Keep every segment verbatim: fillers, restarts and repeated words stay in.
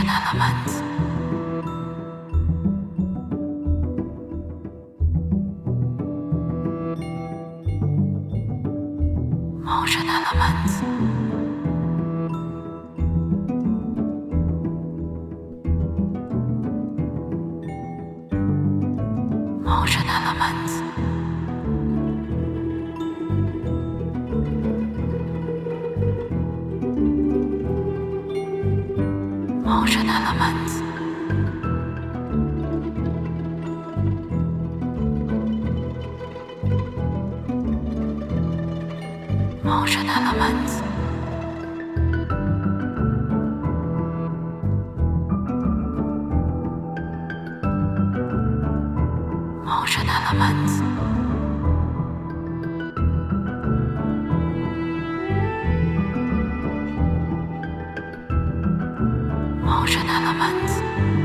Elements. Motion Elements. Motion Elements. Motion Elements. Motion Elements. Motion Elements. Motion Elements.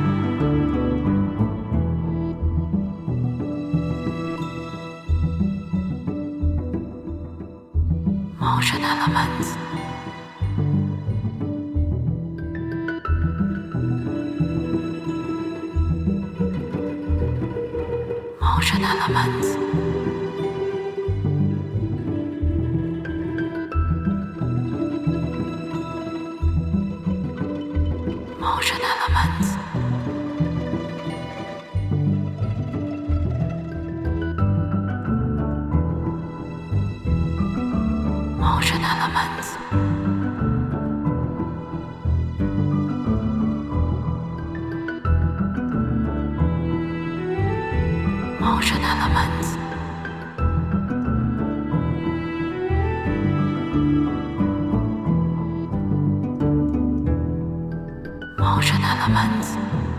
Motion Elements. Motion Elements. Motion Elements. Motion Elements. Motion Elements. Motion Elements.